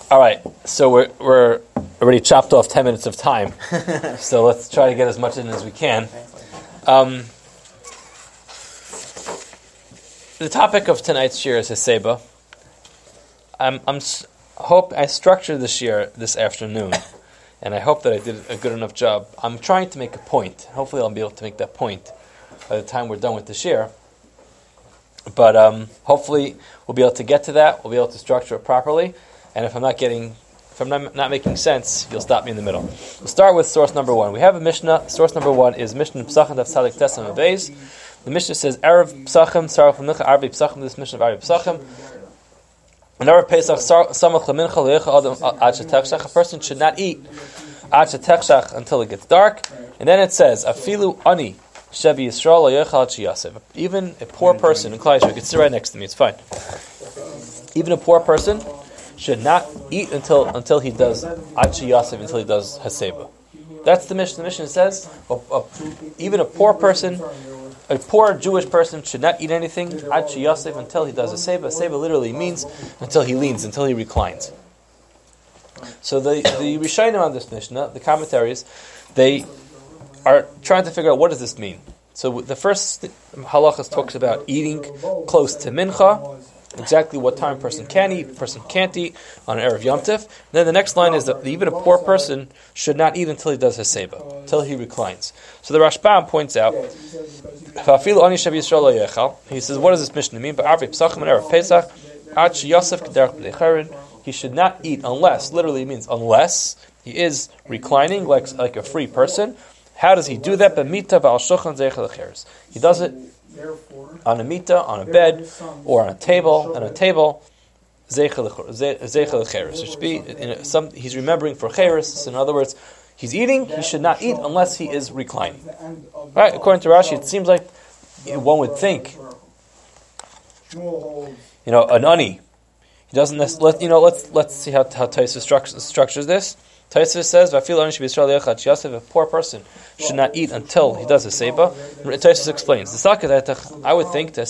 All right, so we're already chopped off 10 minutes of time, so let's try to get as much in as we can. The topic of tonight's shir is Haseba. I structured the shir this afternoon, and I hope that I did a good enough job. I'm trying to make a point. Hopefully, I'll be able to make that point by the time we're done with the shir. But hopefully, we'll be able to get to that. We'll be able to structure it properly. And if I'm not making sense, you'll stop me in the middle. We'll start with source number one. We have a Mishnah. Source number one is Mishnah Psachim Daf Tzadik Tesam Beis. The Mishnah says Erev Psachim Sarach L'Mincha Arbi Psachim. This Mishnah of Arbi Psachim. And Erev Pesach Samach L'Mincha L'Yecha Adam Ad Shetechshach. A person should not eat Ad Shetechshach until it gets dark. And then it says Afilu Ani Shebi Yisrael L'Yecha Ad Sheyasev. Even a poor person in Klal Yisrael, you can sit right next to me. It's fine. Even a poor person should not eat until he does Achi Yasef, until he does Haseba. That's the Mishnah. The Mishnah says even a poor Jewish person should not eat anything Achi Yasef until he does Haseba. Haseba literally means until he leans, until he reclines. So the Rishonim on this Mishnah, the commentaries, they are trying to figure out what does this mean. So the first halachas talks about eating close to Mincha, exactly what time a person can eat, a person can't eat on an Erev Yom Tov. And then the next line is that even a poor person should not eat until he does Haseba, until he reclines. So the Rashbam points out, he says, what does this Mishnah mean? He should not eat unless, literally means unless, he is reclining like a free person. How does he do that? He does it on a mita, on a bed, or on a table, zeichel cheres. It should be he's remembering for cheres. So in other words, he's eating. He should not eat unless he is reclining. Right? According to Rashi, it seems like one would think, an ani. He doesn't. Let's see how Tosfos structures this. Tosfos says, a poor person should not eat until he does a seba. Tosfos explains, I would think the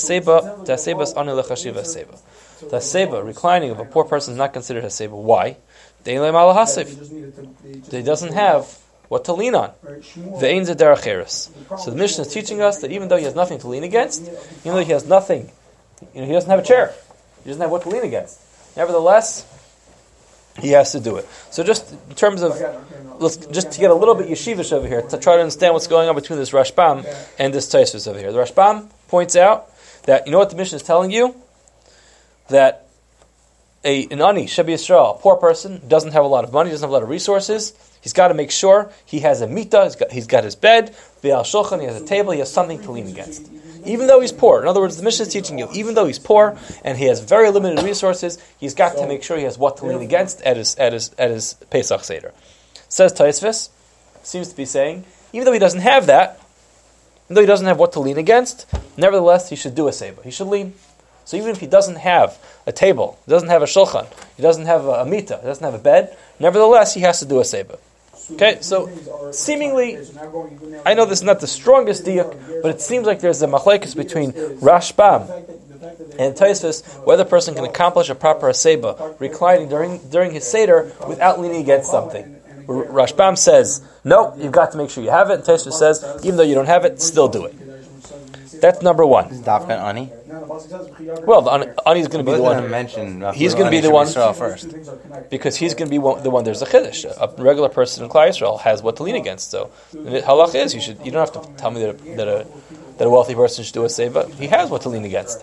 seba, reclining of a poor person is not considered a seba. Why? He doesn't have what to lean on. So the Mishnah is teaching us that even though he has nothing to lean against, even though he has nothing, he doesn't have a chair, he doesn't have what to lean against. Nevertheless, he has to do it. So just in terms of, just to get a little bit yeshivish over here, to try to understand what's going on between this Rashbam and this Tosfos over here. The Rashbam points out that, what the Mishnah is telling you? That an ani, Shebi Yisrael, a poor person, doesn't have a lot of money, doesn't have a lot of resources. He's got to make sure he has a mita, he's got his bed, Ve'al Shulchan, he has a table, he has something to lean against. Even though he's poor, in other words, the Mishnah is teaching you, even though he's poor and he has very limited resources, he's got to make sure he has what to lean against at his Pesach Seder. Says Tosfos, seems to be saying, even though he doesn't have that, even though he doesn't have what to lean against, nevertheless he should do a seba. He should lean. So even if he doesn't have a table, he doesn't have a shulchan, he doesn't have a mita, he doesn't have a bed, nevertheless he has to do a seba. Okay, so seemingly, I know this is not the strongest diuk, but it seems like there's a machlekes between Rashbam and Tosfos whether a person can accomplish a proper seba, reclining during his seder without leaning against something. Rashbam says, no, you've got to make sure you have it, and Tosfos says, even though you don't have it, still do it. That's number one. Is Dafka Ani? Well, the Ani is going to be the one. He's going to be the one first, because he's going to be the one. There's a chiddush. A regular person in Klal Yisrael has what to lean against. So the halach is you don't have to tell me that a wealthy person should do a seba. He has what to lean against.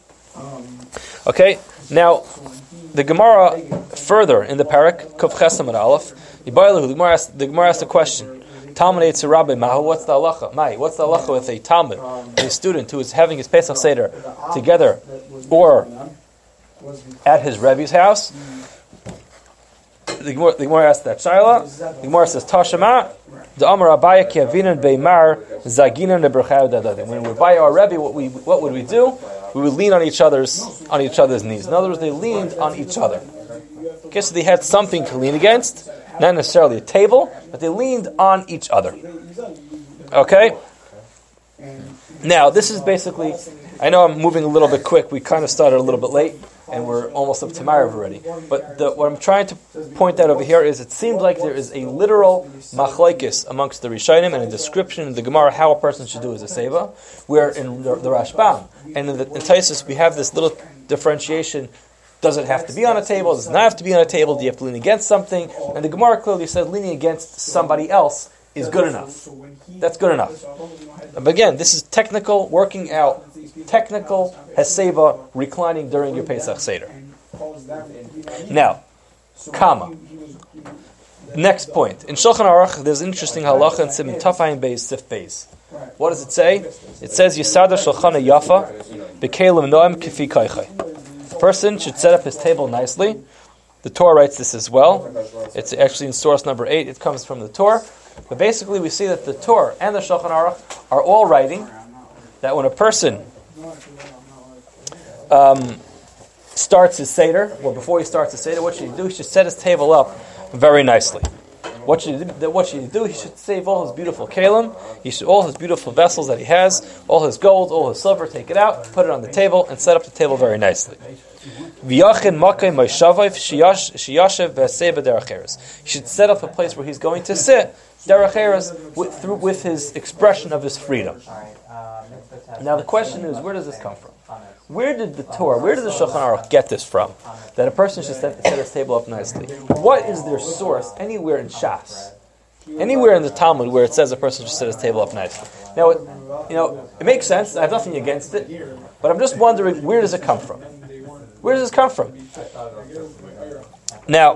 Okay. Now the Gemara further in the parak Kuf Chesam and Aleph. The Gemara asked the question. Talmud Eitzer Rabbi Mahu, what's the halacha? What's the halacha with a Talmud, a student who is having his Pesach Seder together or at his Rebbe's house? The Gemara asked that Shaila. The Gemara says, Tashema, the Amar Abaya ki avinan beimar zaginan leberchau dadadim. When we buy our Rebbe, what would we do? We would lean on each other's knees. In other words, they leaned on each other. Okay, so they had something to lean against. Not necessarily a table, but they leaned on each other. Okay? Now, this is basically, I know I'm moving a little bit quick. We kind of started a little bit late. and we're almost up to Ma'ariv already. But what I'm trying to point out over here is it seems like there is a literal machlokes amongst the Rishonim and a description in the Gemara how a person should do as a seva, where in the Rashbam and in Taisus we have this little differentiation. Does it have to be on a table? Does it not have to be on a table? Do you have to lean against something? And the Gemara clearly says leaning against somebody else is good enough. That's good enough. But again, this is technical, working out, technical Heseva reclining during your Pesach Seder. Now, comma. Next point. In Shulchan Aruch, there's an interesting halacha in Siman Tafayin Beis Sif Beis. What does it say? It says, Yisada Shulchana Yafa, B'kelim Noam Kifi Kaichai. A person should set up his table nicely. The Torah writes this as well. It's actually in source number 8. It comes from the Torah. But basically we see that the Torah and the Shulchan Aruch are all writing that when a person starts his Seder, or before he starts his Seder, what should he do? He should set his table up very nicely. What should he do? He should save all his beautiful kalim. All his beautiful vessels that he has, all his gold, all his silver, take it out, put it on the table, and set up the table very nicely. He should set up a place where he's going to sit, derech eretz, with his expression of his freedom. Now the question is, where does this come from? Where did the Torah, where did the Shulchan Aruch get this from? That a person should set his table up nicely. What is their source anywhere in Shas? Anywhere in the Talmud where it says a person should set his table up nicely? Now, it makes sense. I have nothing against it. But I'm just wondering, where does it come from? Where does this come from? Now,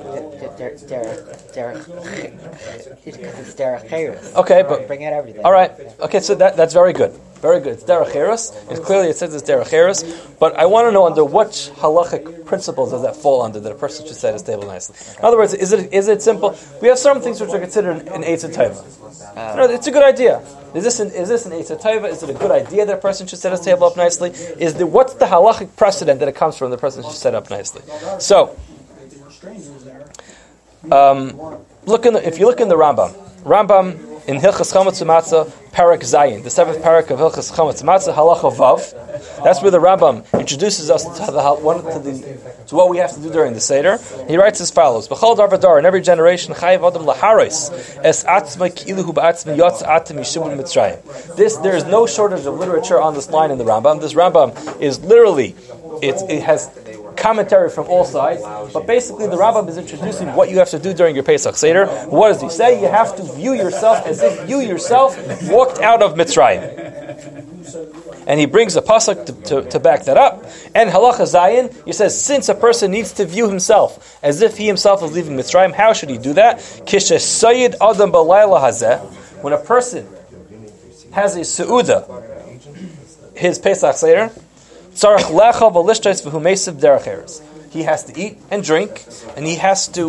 okay, but bring out everything. All right, okay, so that's very good, very good. It's derech eretz, and clearly it says it's derech eretz. But I want to know under what halachic principles does that fall under that a person should set his table nicely. In other words, is it simple? We have some things which are considered an Eitz Tova. It's a good idea. Is this an Eitz Tova? Is it a good idea that a person should set his table up nicely? What's the halachic precedent that it comes from? The person should set up nicely. So. If you look in the Rambam in Hilchas Chametz U'Matzah, Parak Zayin, the 7th parak of Hilchas Chametz U'Matzah, Halacha Vav. That's where the Rambam introduces us to what we have to do during the Seder. He writes as follows: B'chol dar v'dar, in every generation, Chayav Adam laharos es atzma ki'ilu hu ba'atzma yotz atem yishubun Mitzrayim. There is no shortage of literature on this line in the Rambam. This Rambam is literally, it has commentary from all sides, but basically the Rambam is introducing what you have to do during your Pesach Seder. What does he say? You have to view yourself as if you yourself walked out of Mitzrayim. And he brings a pasuk to back that up. And Halacha Zayin, he says, since a person needs to view himself as if he himself is leaving Mitzrayim, how should he do that? Kishe Sayyid Adam Balayla Hazeh, when a person has a Seudah, his Pesach Seder, he has to eat and drink, and he has to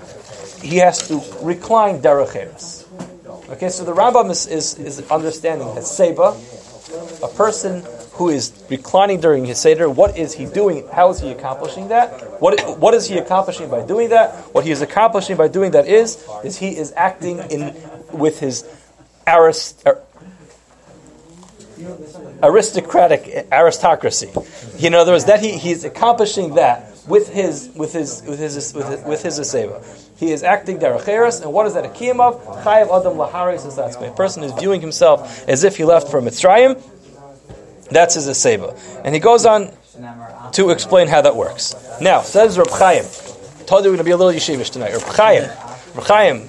recline derech eretz. Okay, so the Rambam is understanding that Seba, a person who is reclining during his Seder, what is he doing? How is he accomplishing that? What is he accomplishing by doing that? What he is accomplishing by doing that is he is acting with his aristocracy. In other words, that he's accomplishing that with his aseva. He is acting derech eretz, and what is that a kiyum of? Chayav adam laharis is that. A person is viewing himself as if he left for Mitzrayim. That's his aseva, and he goes on to explain how that works. Now, says Reb Chaim. Told you we're going to be a little yeshivish tonight. Reb Chaim.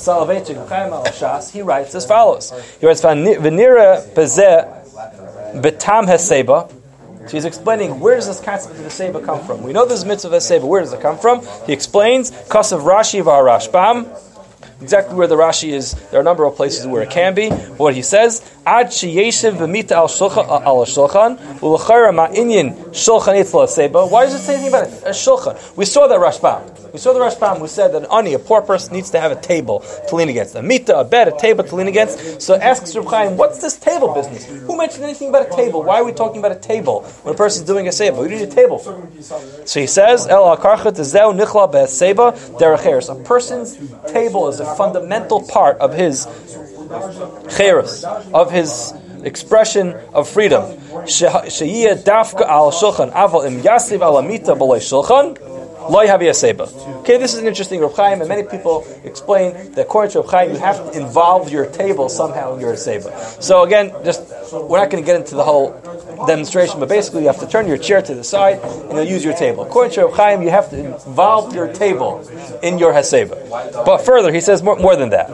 He writes as follows. He writes, "V'nira bezeh betam heseba." So he's explaining, where does this concept of heseba come from? We know this mitzvah of heseba. Where does it come from? He explains, "Kasav Rashi v'Rashbam." Exactly where the Rashi is. There are a number of places where it can be. What he says, "Ad sheyeshiv v'mita al shulchan u'lechayra ma'inyin shulchan etzla heseba." Why does it say anything about a shulchan? We saw the Rashbam who said that a poor person needs to have a table to lean against. A mita, a bed, a table to lean against. So asks Reb Chaim, what's this table business? Who mentioned anything about a table? Why are we talking about a table when a person's doing a seba? We need a table for. So he says, El akarcha tezeu nichla be'seba derech eretz. A person's table is a fundamental part of his cheres, of his expression of freedom. Sheyiyeh dafka al shulchan aval im yasiv al amita b'loy shulchan. Okay, this is an interesting Reb Chaim, and many people explain that according to Reb Chaim, you have to involve your table somehow in your Haseba. So again, we're not going to get into the whole demonstration, but basically you have to turn your chair to the side and you'll use your table. According to Reb Chaim, you have to involve your table in your Haseba. But further, he says more than that.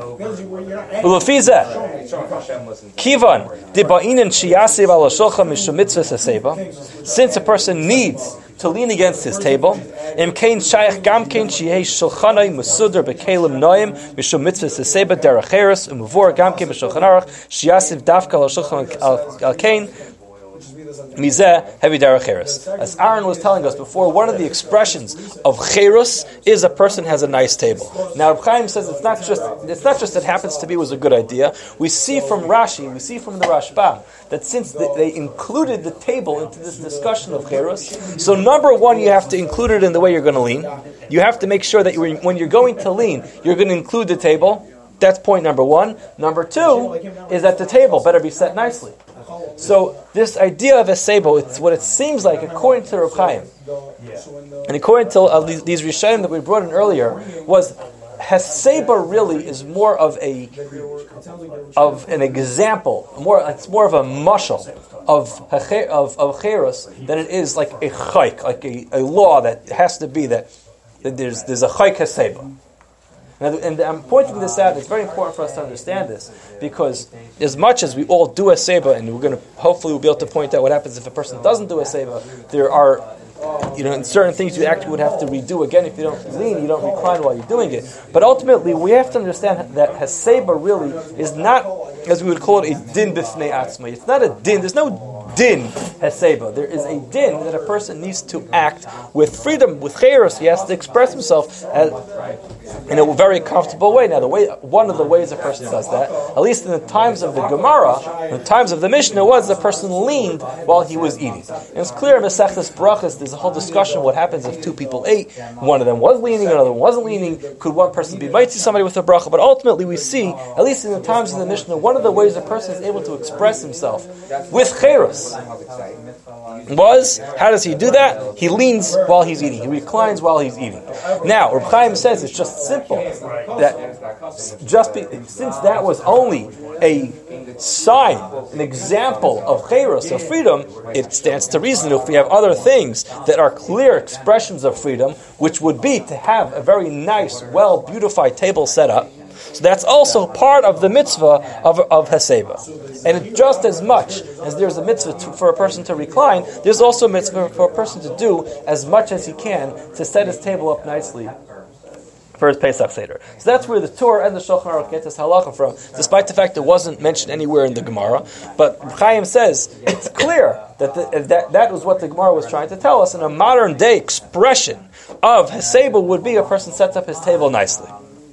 Kivan diba'inin shiyasiv ala shulchan mishum mitzvahs Haseba. Since a person needs to lean against his table, imkein shaykh gamkein sheyeh shulchanai musudar bekelim noim mishum mitzvahs Haseba deracheres umuvor gamkein b'shulchan aruch shiyasiv dafka ala shulchan al kein. Mizeh heavy deracheres. As Aaron was telling us before, one of the expressions of cherus is a person has a nice table. Now, Reb Chaim says it's not just that happens to be was a good idea. We see from Rashi, we see from the Rashba that since they included the table into this discussion of cherus, so number one, you have to include it in the way you're going to lean. You have to make sure that when you're going to lean, you're going to include the table. That's point number one. Number two is that the table better be set nicely. So this idea of Haseba, it's what it seems like according to Reb Chaim, and according to these Rishonim that we brought in earlier, was Haseba really is more of an example, it's more of a mashal of cherus than it is like a chayk, like a law that has to be that there's a chayk Haseba. And I'm pointing this out. It's very important for us to understand this, because as much as we all do a seba, and hopefully we'll be able to point out what happens if a person doesn't do a seba, there are, in certain things you actually would have to redo again. If you don't lean, you don't recline while you're doing it. But ultimately, we have to understand that haseba really is not, as we would call it, a din b'fnei atzma. It's not a din. There's no din haseba. There is a din that a person needs to act with freedom, with cherus. He has to express himself in a very comfortable way. Now, one of the ways a person does that, at least in the times of the Gemara, in the times of the Mishnah, was the person leaned while he was eating. And it's clear in Masechtas Brachas, there's a whole discussion of what happens if two people ate. One of them was leaning, another one wasn't leaning. Could one person be mighty somebody with a bracha? But ultimately, we see, at least in the times of the Mishnah, one of the ways a person is able to express himself with cherus was, how does he do that? He leans while he's eating. He reclines while he's eating. Now, Reb Chaim says it's just simple that since that was only a sign, an example of cherus, of freedom, it stands to reason if we have other things that are clear expressions of freedom, which would be to have a very nice, well-beautified table set up. So that's also part of the mitzvah of Haseba. And just as much as there's a mitzvah for a person to recline, there's also a mitzvah for a person to do as much as he can to set his table up nicely for his Pesach Seder. So that's where the Torah and the Shulchan Aruch get this halacha from, despite the fact it wasn't mentioned anywhere in the Gemara. But Chaim says it's clear that was what the Gemara was trying to tell us, and a modern day expression of Haseba would be a person sets up his table nicely.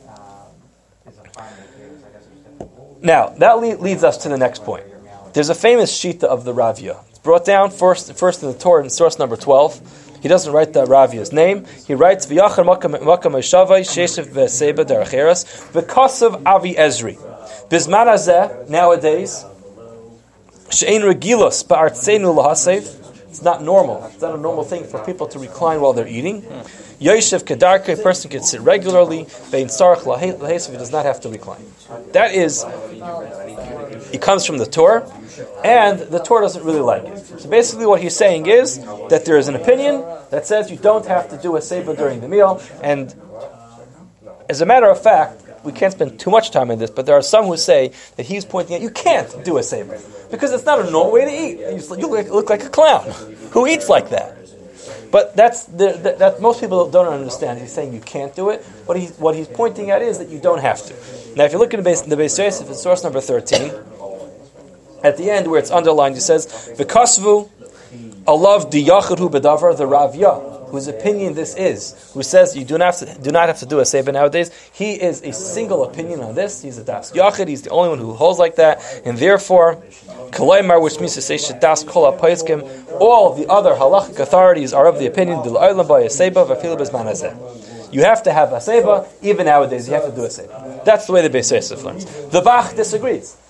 Now, that leads us to the next point. There's a famous shita of the Ravya. It's brought down first in the Torah in source number 12. He doesn't write the Ravya's name. He writes, V'yachar makam eshavai sheishiv v'seba deracheres v'kasav Avi Ezri. Bizman hazeh, nowadays, she'ein regilos ba'artzeinu lahasev. It's not normal. It's not a normal thing for people to recline while they're eating. Yoshev kedarka, a person can sit regularly. Vein sarach lahesav, he does not have to recline. That is, it comes from the Torah, and the Torah doesn't really like it. So basically what he's saying is that there is an opinion that says you don't have to do a seba during the meal, and as a matter of fact, we can't spend too much time on this, but there are some who say that he's pointing out you can't do a seba because it's not a normal way to eat. You look like a clown who eats like that. But that most people don't understand. He's saying you can't do it. What he's pointing at is that you don't have to. Now, if you look in the Beis Yosef, in source number 13, at the end where it's underlined, he says, "V'kasvu alav diyachadhu bedavar," the Ravya, whose opinion this is, who says you do not have to do a seba nowadays. He is a single opinion on this. He's a das yachid. He's the only one who holds like that, and therefore, kalaymar, which means to say shedas kol hapaiskim, all of the other halachic authorities are of the opinion d'l'olam by a seba v'afilu b'zman hazeh. You have to have a seba, even nowadays you have to do a seba. That's the way the Beis Yosef learns. The Bach disagrees.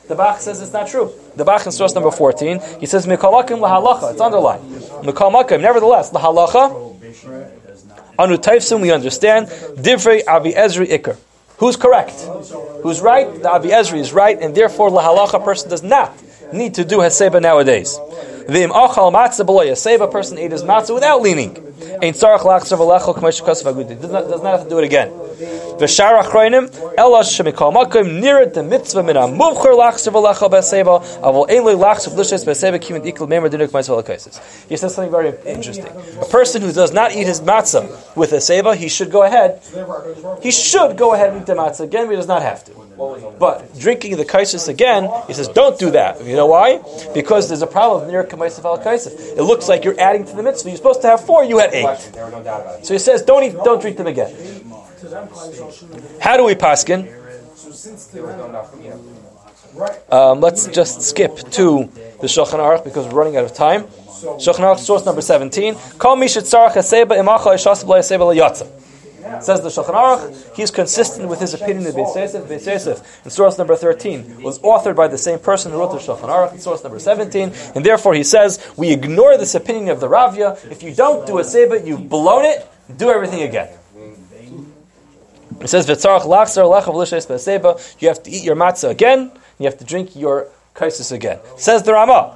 The Bach says it's not true. The Bach in source number 14, he says, Mikal Makim lahalacha, it's underlined. Mikal Makim, nevertheless, lahalacha, anu taifsim, we understand, divrei Avi Ezri Iker. Who's correct? Who's right? The Avi Ezri is right, and therefore lahalacha person does not need to do haseba nowadays. V'im achal matzah b'lo yaseba, a person ate his matzah without leaning. Ein tzarach lachzer v'lecho k'mesh kasav agudi. Does not have to do it again. V'shar achroinim ela shemikal makom nirat the mitzvah min amuvcher lachzer v'lecho b'aseba avol ein lo lachzer v'lishes b'aseba kimin ikul memer dinuk ma'aseh v'lekaisis. He says something very interesting. A person who does not eat his matzah with a seba, he should go ahead. He should go ahead and eat the matzah again, but he does not have to. But drinking the kaisis again, he says, don't do that. You know why? Because there's a problem with nir k'maisef al kaisif. It looks like you're adding to the mitzvah. You're supposed to have 4, you had 8. So he says, don't drink them again. How do we paskin? Let's just skip to the Shulchan Aruch because we're running out of time. Shulchan Aruch, source number 17. Kol mi shetzarach haseba imacha ishas b'lo haseba l'yatza. Says the Shulchan Aruch, he's consistent with his opinion of Beis Yosef. Beis Yosef, in source number 13, was authored by the same person who wrote the Shulchan Aruch, in source number 17, and therefore he says, we ignore this opinion of the Ravya. If you don't do a seba, you've blown it, do everything again. It says, V'tzarach lachzer lechav l'shes b'seba, you have to eat your matzah again, you have to drink your kaisis again. Says the Ramah.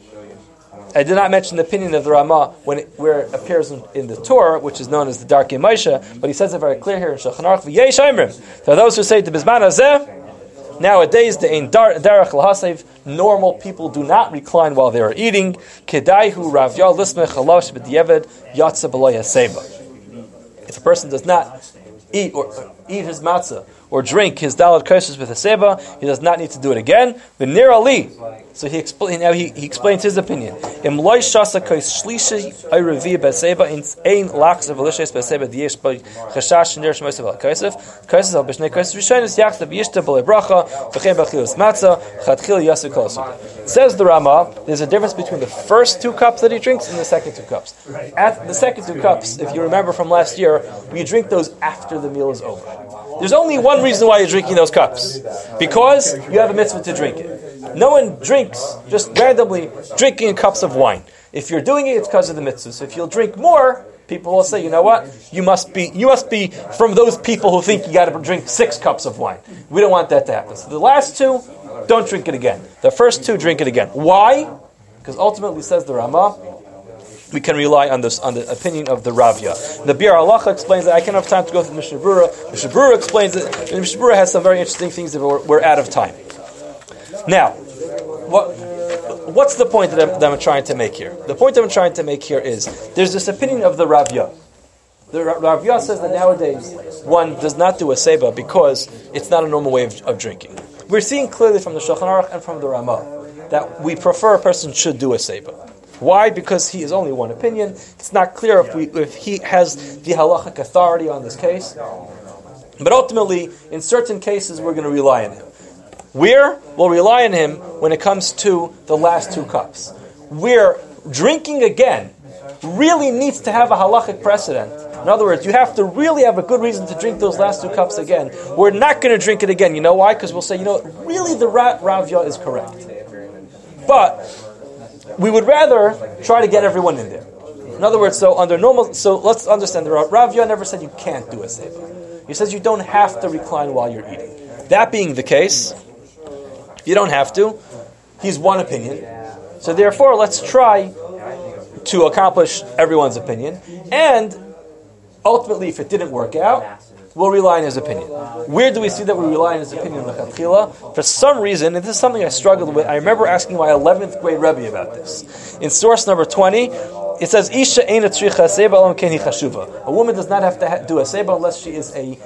I did not mention the opinion of the Ramah where it appears in the Torah, which is known as the Darkei Moshe, but he says it very clear here in Shulchan Aruch. V'yesh oimrim. There are those who say, the Bizman hazeh, nowadays, the ein derech l'hasev, normal people do not recline while they are eating. Kedaihu ravya lismech halosh b'diavad yatsa b'lo yaseba. If a person does not eat his matzah or drink his dalad koshes with a seba, he does not need to do it again. V'nir ali. So he explains his opinion. Im loy shasa kos shlishi ayrevi b'seba ein lachs of lishes b'seba diyesh by chashash nir shmosav al kosef kosef al b'shnei kosef rishonis yachta b'yishta b'lei bracha v'chem b'chilas matzah chadchil yasuk kosef. Says the Ramah, there's a difference between the first 2 cups that he drinks and the second 2 cups. At the second 2 cups, if you remember from last year, we drink those after the meal is over. There's only one reason why you're drinking those cups. Because you have a mitzvah to drink it. No one drinks, just randomly, drinking cups of wine. If you're doing it, it's because of the mitzvah. So if you'll drink more, people will say, you know what? You must be from those people who think you got to drink 6 cups of wine. We don't want that to happen. So the last 2, don't drink it again. The first 2, drink it again. Why? Because ultimately, says the Ramah, we can rely on the opinion of the Ravya. The Bir Halacha explains that. I can't have time to go through the Mishnah Berurah. Mishnah Berurah explains it. And the Mishnah Berurah has some very interesting things that we're out of time. Now, what's the point that I'm trying to make here? The point that I'm trying to make here is there's this opinion of the Ravya. The Ravya says that nowadays one does not do a seba because it's not a normal way of drinking. We're seeing clearly from the Shulchan Aruch and from the Ramah that we prefer a person should do a seba. Why? Because he is only one opinion. It's not clear if he has the halachic authority on this case. But ultimately, in certain cases, we're going to rely on him. Where? We'll rely on him when it comes to the last 2 cups. Where drinking again really needs to have a halachic precedent. In other words, you have to really have a good reason to drink those last 2 cups again. We're not going to drink it again. You know why? Because we'll say, really the Ravya is correct. But we would rather try to get everyone in there. In other words, so let's understand, the Ravya never said you can't do a seba. He says you don't have to recline while you're eating. That being the case, you don't have to. He's one opinion. So therefore, let's try to accomplish everyone's opinion. And ultimately, if it didn't work out, we'll rely on his opinion. Where do we see that we rely on his opinion in the Lechatchila? For some reason, and this is something I struggled with, I remember asking my 11th grade Rebbe about this. In source number 20, it says, Isha eina tzricha seba alam ken hi chashuva. A woman does not have to do a seba unless she is a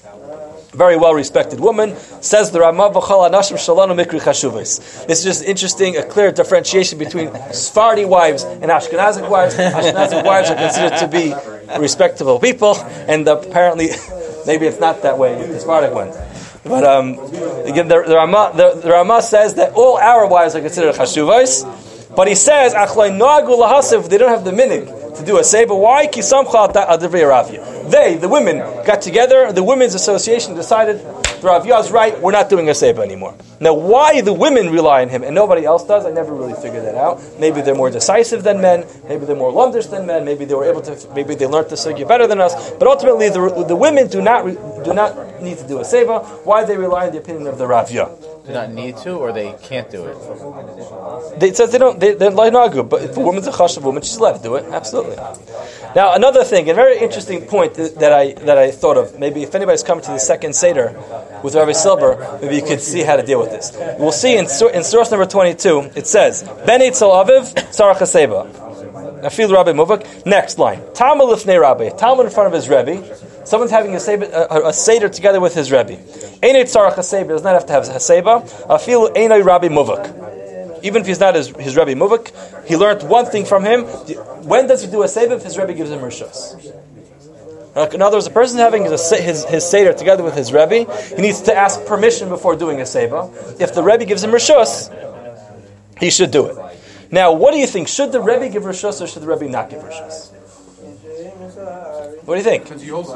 very well-respected woman. Says the Ramah, v'chol anashim shalanu mikri chashuvos. This is just interesting, a clear differentiation between Sephardi wives and Ashkenazic wives. Ashkenazic wives are considered to be respectable people, and apparently maybe it's not that way with the Sephardic ones. But again, the Ramah says that all our wives are considered chashuvos. But he says, Achloi noagu lahasif, they don't have the minig to do a seba. Why? Ki samcha al divrei Ravya. They, the women, got together, the Women's Association decided, the Rav Yah is right, we're not doing a Seba anymore. Now, why the women rely on him and nobody else does, I never really figured that out. Maybe they're more decisive than men, maybe they're more lumdish than men, maybe they learned the Sugya better than us, but ultimately the women do not need to do a Seba. Why they rely on the opinion of the Rav Yah? Do not need to, or they can't do it? It says they're like Nagu, but if a woman's a chashav woman, she's allowed to do it, absolutely. Now, another thing, a very interesting point that I thought of, maybe if anybody's coming to the second Seder with Rabbi Silber, maybe you could see how to deal with this. We'll see in source number 22, it says, Ben Eitzel Aviv, Sarach HaSeba. Afil Rabbi Muvak. Next line. Talmud Lifnei Rabbi. Talmud in front of his Rebbe. Someone's having a Seder together with his Rebbe. Einay Tzarach HaSeba does not have to have Haseba. Afil Einay Rabbi Muvak. Even if he's not his Rebbe Muvak, he learned one thing from him. When does he do a Seba? If his Rebbe gives him Rishos. In other words, a person having his Seder together with his Rebbe, he needs to ask permission before doing a Seba. If the Rebbe gives him Rishos, he should do it. Now, what do you think? Should the Rebbe give Rishos or should the Rebbe not give Rishos? What do you think?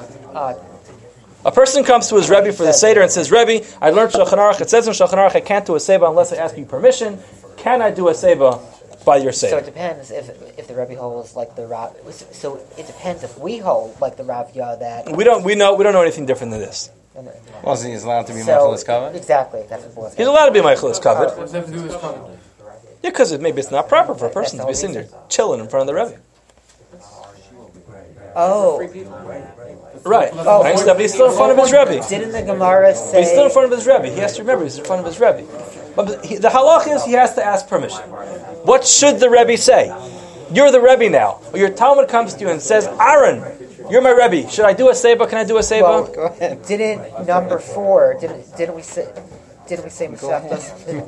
A person comes to his Rebbe for the Seder and says, Rebbe, I learned Shulchan Aruch. It says in Shulchan Aruch I can't do a Seba unless I ask you permission. Can I do a Seba by your Seder? So it depends if the Rebbe holds like the Rav. So it depends if we hold like the Rav Yah that we don't know anything different than this. Well, so he's allowed to be Meicheles Kavod? Exactly, that's what he's allowed to be Meicheles Kavod. What does that have to do with this covenant? Yeah, because maybe it's not proper for a person to be sitting there chilling in front of the Rebbe. Oh. Right. But he's still in front of his Rebbe. Didn't the Gemara say... But he's still in front of his Rebbe. He has to remember he's in front of his Rebbe. But the halach is he has to ask permission. What should the Rebbe say? You're the Rebbe now. Or your Talmud comes to you and says, Aaron, you're my Rebbe. Should I do a Seba? Can I do a Seba? Well, didn't number 4, didn't we say Mesachos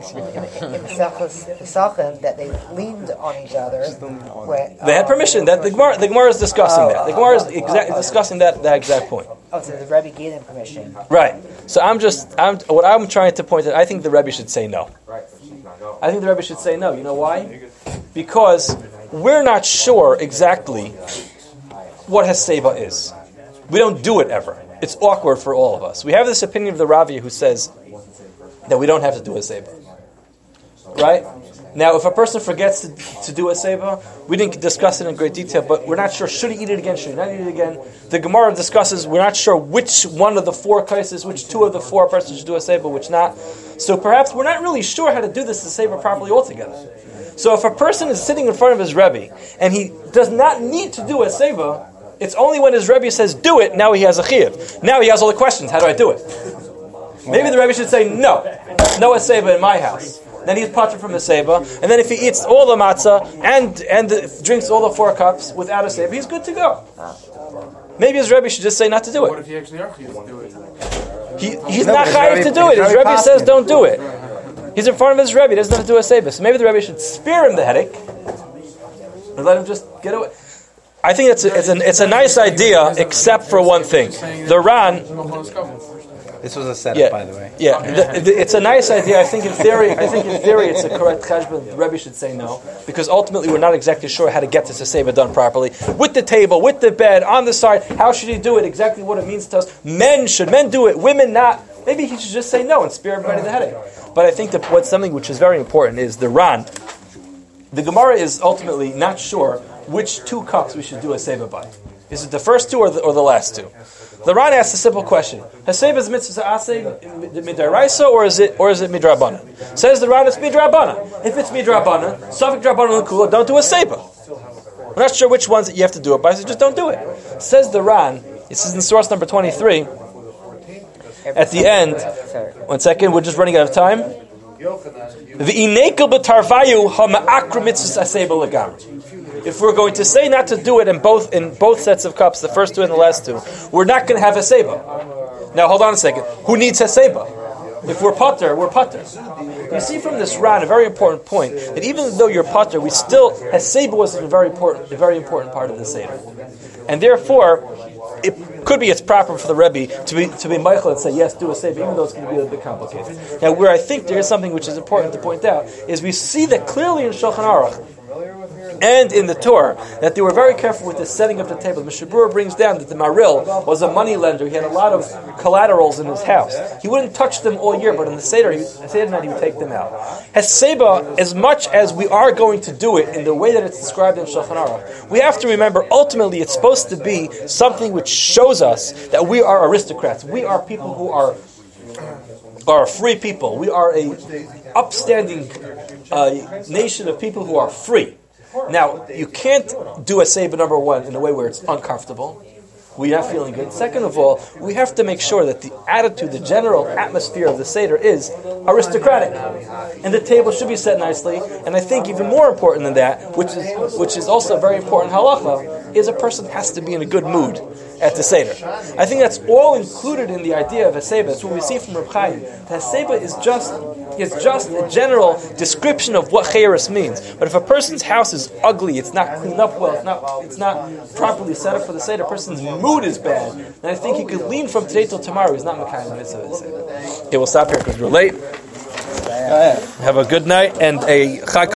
that they leaned on each other? They had permission. That the Gemara is discussing that. The Gemara is discussing that exact point. Oh, so the Rebbe gave them permission. Right. So what I'm trying to point out, I think the Rebbe should say no. I think the Rebbe should say no. You know why? Because we're not sure exactly what Haseba is. We don't do it ever. It's awkward for all of us. We have this opinion of the Rav who says that we don't have to do a Seba. Right? Now, if a person forgets to do a Seba, we didn't discuss it in great detail, but we're not sure, should he eat it again, should he not eat it again? The Gemara discusses, we're not sure which one of the 4 cases, which 2 of the 4 persons should do a Seba, which not. So perhaps we're not really sure how to do this Seba properly altogether. So if a person is sitting in front of his Rebbe, and he does not need to do a Seba, it's only when his Rebbe says, do it, now he has a chiyuv. Now he has all the questions, how do I do it? Maybe the Rebbe should say, no Seba in my house. Then he's patur from the Seba, and then if he eats all the matzah and drinks all the 4 cups without a Seba, he's good to go. Maybe his Rebbe should just say not to do What it. if he actually are chayiv to do it? He's not chayiv to do it. His Rebbe says don't do it. He's in front of his Rebbe. He doesn't have to do a Seba. So maybe the Rebbe should spare him the headache and let him just get away. I think it's a nice idea, except for one thing. The Ran. This was a setup, by the way. Yeah, it's a nice idea. I think in theory, it's a correct cheshbon. The Rebbe should say no, because ultimately we're not exactly sure how to get this Seba done properly. With the table, with the bed, on the side, how should he do it? Exactly what it means to us. Should men do it? Women not. Maybe he should just say no and spare everybody the headache. But I think that what's something which is very important is the Ran. The Gemara is ultimately not sure which 2 cups we should do a Seba by. Is it the first 2 or the last 2? The Ran asks a simple question: Haseba is mitzvah aseh midraisa or is it midrabana? Says the Ran, it's midrabana. If it's midrabana, safek drabanan l'kula, don't do a Seba. We're not sure which ones that you have to do it by, so just don't do it. Says the Ran. It says in source number 23. At the end, 1 second, we're just running out of time. If we're going to say not to do it in both sets of cups, the first 2 and the last 2, we're not going to have a Seba. Now hold on a second. Who needs a Seba? If we're patur, we're patur. You see from this Ran a very important point that even though you're patur, we still Seba was a very important part of the Seder, and therefore it could be it's proper for the Rebbe to be Michael and say yes, do a Seba, even though it's going to be a bit complicated. Now, where I think there is something which is important to point out is we see that clearly in Shulchan Aruch and in the Torah, that they were very careful with the setting of the table. Mishnah Berurah brings down that the Maril was a money lender. He had a lot of collaterals in his house. He wouldn't touch them all year, but in the Seder night he would take them out. Heseba, as much as we are going to do it in the way that it's described in Shulchan Aruch, we have to remember, ultimately, it's supposed to be something which shows us that we are aristocrats. We are people who are free people. We are a upstanding nation of people who are free. Now, you can't do a Seba number one in a way where it's uncomfortable. We're not feeling good. Second of all, we have to make sure that the attitude, the general atmosphere of the Seder is aristocratic. And the table should be set nicely. And I think even more important than that, which is also very important halacha, is a person has to be in a good mood at the Seder. I think that's all included in the idea of a Seba. It's what we see from Reb Chaim. The Seba is just a general description of what Chayrus means. But if a person's house is ugly, it's not cleaned up well, it's not properly set up for the Seder, a person's mood is bad, then I think he could lean from today till tomorrow. He's not Mekayim the mitzvah of the Seder. Okay, we'll stop here because we're late. Have a good night and a Chag